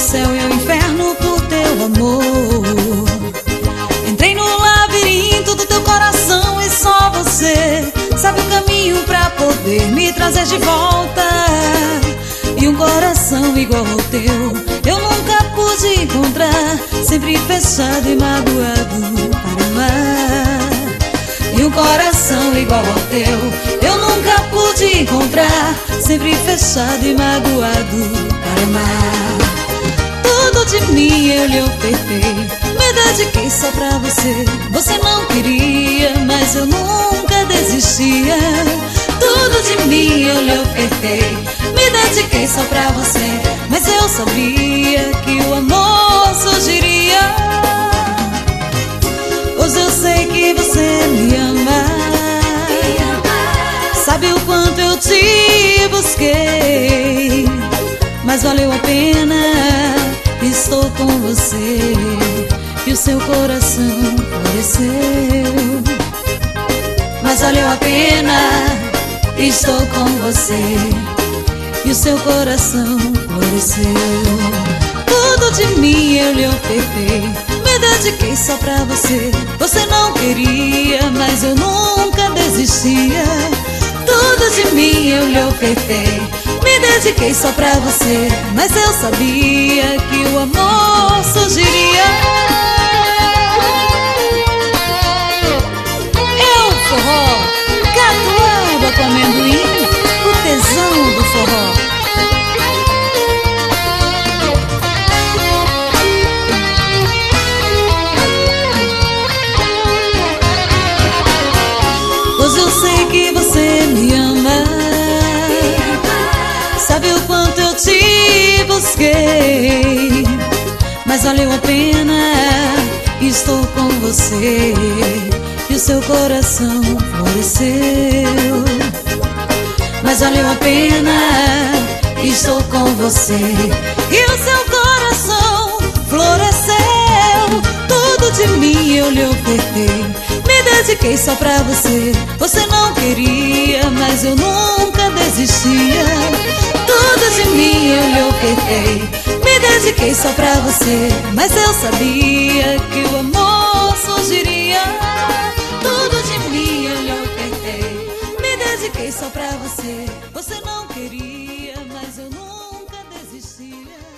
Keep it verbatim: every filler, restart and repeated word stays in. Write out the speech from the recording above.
céu e ao inferno por teu amor. Entrei no labirinto do teu coração e só você sabe o caminho pra poder me trazer de volta. E um coração igual ao teu eu nunca pude encontrar, sempre fechado e magoado para amar. E um coração igual ao teu eu nunca pude encontrar, sempre fechado e magoado para amar. Tudo de mim eu lhe ofertei, me dediquei só pra você. Você não queria, mas eu nunca desistia. Tudo de mim eu lhe ofertei, me dediquei só pra você. Mas eu sabia que o amor surgiria. Hoje eu sei que você me ama, sabe o quanto eu te busquei, mas valeu a pena, estou com você. E o seu coração floresceu, mas valeu a pena, estou com você. E o seu coração floresceu. Tudo de mim eu lhe ofertei, me dediquei só pra você. Você não queria, mas eu nunca desistia. Tudo de mim eu lhe ofertei, me dediquei só pra você. Mas eu sabia que o amor surgiria. É o forró, catuaba com amendoim, o tesão do forró. Hoje eu sei que você me ama, sabe o quanto eu te busquei, mas valeu a pena, estou com você. E o seu coração floresceu, mas valeu a pena, estou com você. E o seu coração floresceu. Tudo de mim eu lhe ofertei, me dediquei só pra você. Você não queria, mas eu nunca desistia. Tudo de mim eu lhe ofertei, me dediquei só pra você. Mas eu sabia que o amor surgiria. Tudo de mim eu lhe ofertei, me dediquei só pra você. Você não queria, mas eu nunca desistia.